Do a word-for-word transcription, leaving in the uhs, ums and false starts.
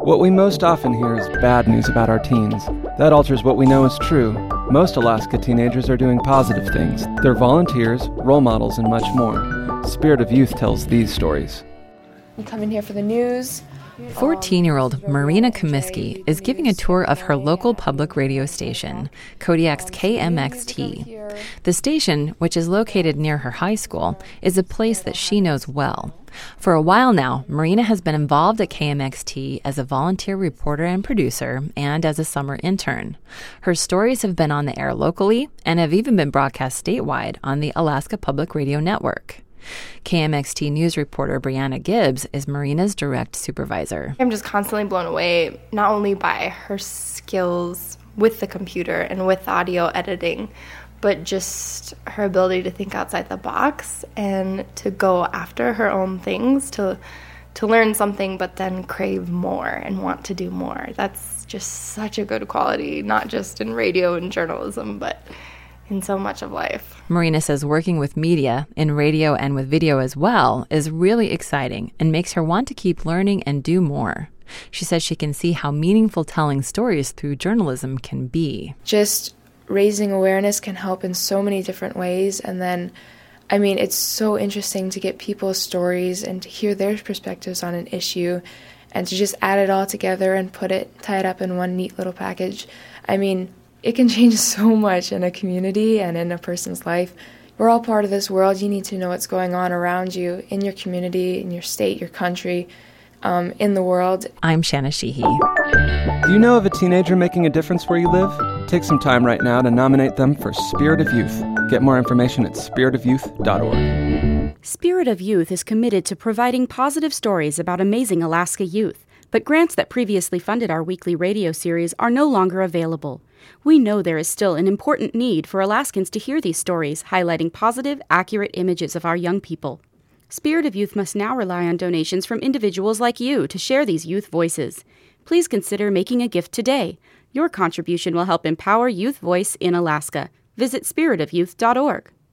What we most often hear is bad news about our teens. That alters what we know is true. Most Alaska teenagers are doing positive things. They're volunteers, role models, and much more. Spirit of Youth tells these stories. I'm coming here for the news. fourteen-year-old Marina Comiskey is giving a tour of her local public radio station, Kodiak's K M X T. The station, which is located near her high school, is a place that she knows well. For a while now, Marina has been involved at K M X T as a volunteer reporter and producer and as a summer intern. Her stories have been on the air locally and have even been broadcast statewide on the Alaska Public Radio Network. K M X T news reporter Brianna Gibbs is Marina's direct supervisor. I'm just constantly blown away, not only by her skills with the computer and with audio editing, but just her ability to think outside the box and to go after her own things, to to learn something but then crave more and want to do more. That's just such a good quality, not just in radio and journalism, but in so much of life. Marina says working with media, in radio and with video as well, is really exciting and makes her want to keep learning and do more. She says she can see how meaningful telling stories through journalism can be. Just raising awareness can help in so many different ways. And then, I mean, it's so interesting to get people's stories and to hear their perspectives on an issue and to just add it all together and put it, tie it up in one neat little package. I mean, it can change so much in a community and in a person's life. We're all part of this world. You need to know what's going on around you, in your community, in your state, your country, um, in the world. I'm Shanna Sheehy. Do you know of a teenager making a difference where you live? Take some time right now to nominate them for Spirit of Youth. Get more information at spirit of youth dot org. Spirit of Youth is committed to providing positive stories about amazing Alaska youth, but grants that previously funded our weekly radio series are no longer available. We know there is still an important need for Alaskans to hear these stories, highlighting positive, accurate images of our young people. Spirit of Youth must now rely on donations from individuals like you to share these youth voices. Please consider making a gift today. Your contribution will help empower youth voice in Alaska. Visit spirit of youth dot org.